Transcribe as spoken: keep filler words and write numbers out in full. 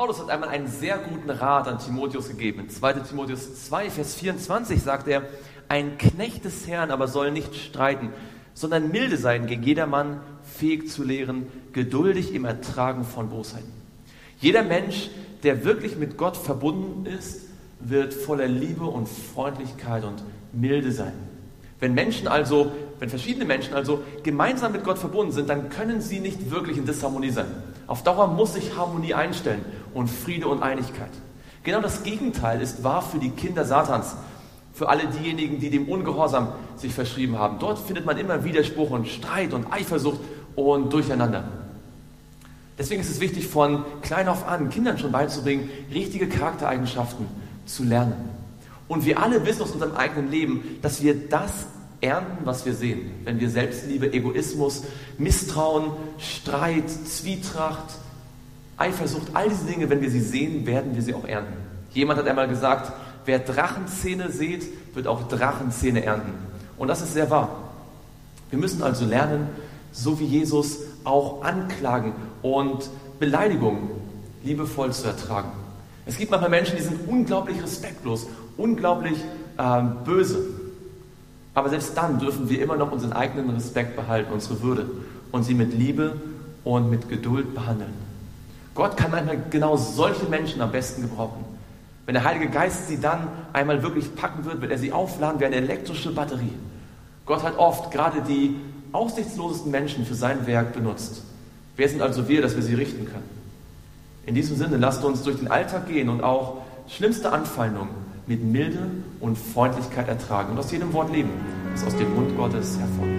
Paulus hat einmal einen sehr guten Rat an Timotheus gegeben. In zweiter Timotheus zwei, Vers vierundzwanzig sagt er, ein Knecht des Herrn aber soll nicht streiten, sondern milde sein gegen jedermann, fähig zu lehren, geduldig im Ertragen von Bosheiten. Jeder Mensch, der wirklich mit Gott verbunden ist, wird voller Liebe und Freundlichkeit und Milde sein. Wenn Menschen also, wenn verschiedene Menschen also gemeinsam mit Gott verbunden sind, dann können sie nicht wirklich in Disharmonie sein. Auf Dauer muss sich Harmonie einstellen und Friede und Einigkeit. Genau das Gegenteil ist wahr für die Kinder Satans, für alle diejenigen, die dem Ungehorsam sich verschrieben haben. Dort findet man immer Widerspruch und Streit und Eifersucht und Durcheinander. Deswegen ist es wichtig, von klein auf an Kindern schon beizubringen, richtige Charaktereigenschaften zu lernen. Und wir alle wissen aus unserem eigenen Leben, dass wir das ernten, was wir sehen. Wenn wir Selbstliebe, Egoismus, Misstrauen, Streit, Zwietracht, Eifersucht, all diese Dinge, wenn wir sie sehen, werden wir sie auch ernten. Jemand hat einmal gesagt, wer Drachenzähne sät, wird auch Drachenzähne ernten. Und das ist sehr wahr. Wir müssen also lernen, so wie Jesus, auch Anklagen und Beleidigungen liebevoll zu ertragen. Es gibt manchmal Menschen, die sind unglaublich respektlos, unglaublich äh, böse. Aber selbst dann dürfen wir immer noch unseren eigenen Respekt behalten, unsere Würde und sie mit Liebe und mit Geduld behandeln. Gott kann manchmal genau solche Menschen am besten gebrauchen. Wenn der Heilige Geist sie dann einmal wirklich packen wird, wird er sie aufladen wie eine elektrische Batterie. Gott hat oft gerade die aussichtslosesten Menschen für sein Werk benutzt. Wer sind also wir, dass wir sie richten können? In diesem Sinne, lasst uns durch den Alltag gehen und auch schlimmste Anfeindungen mit Milde und Freundlichkeit ertragen und aus jedem Wort leben, das aus dem Mund Gottes hervorgeht.